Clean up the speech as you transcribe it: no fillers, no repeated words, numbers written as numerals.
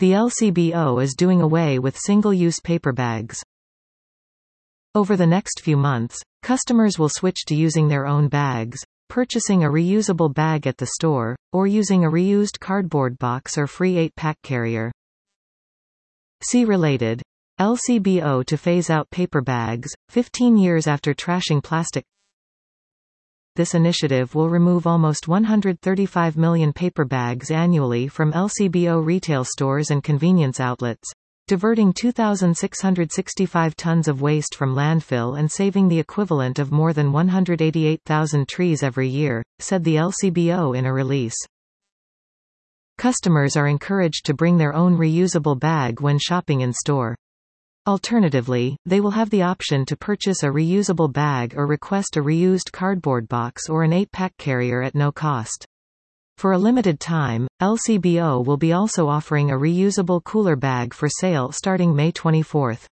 The LCBO is doing away with single-use paper bags. Over the next few months, customers will switch to using their own bags, purchasing a reusable bag at the store, or using a reused cardboard box or free 8-pack carrier. See related. LCBO to phase out paper bags, 15 years after trashing plastic. This initiative will remove almost 135 million paper bags annually from LCBO retail stores and convenience outlets, diverting 2,665 tons of waste from landfill and saving the equivalent of more than 188,000 trees every year, said the LCBO in a release. Customers are encouraged to bring their own reusable bag when shopping in store. Alternatively, they will have the option to purchase a reusable bag or request a reused cardboard box or an 8-pack carrier at no cost. For a limited time, LCBO will be also offering a reusable cooler bag for sale starting May 24.